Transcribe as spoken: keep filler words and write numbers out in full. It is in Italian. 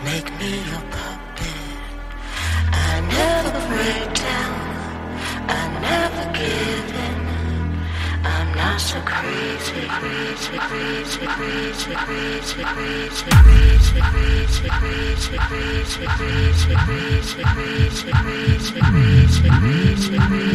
make me your puppet. I never break down, I never give in. I'm not so crazy, crazy, crazy, crazy, crazy, crazy, crazy, crazy, crazy, crazy, crazy, crazy, crazy, crazy, crazy, crazy, crazy.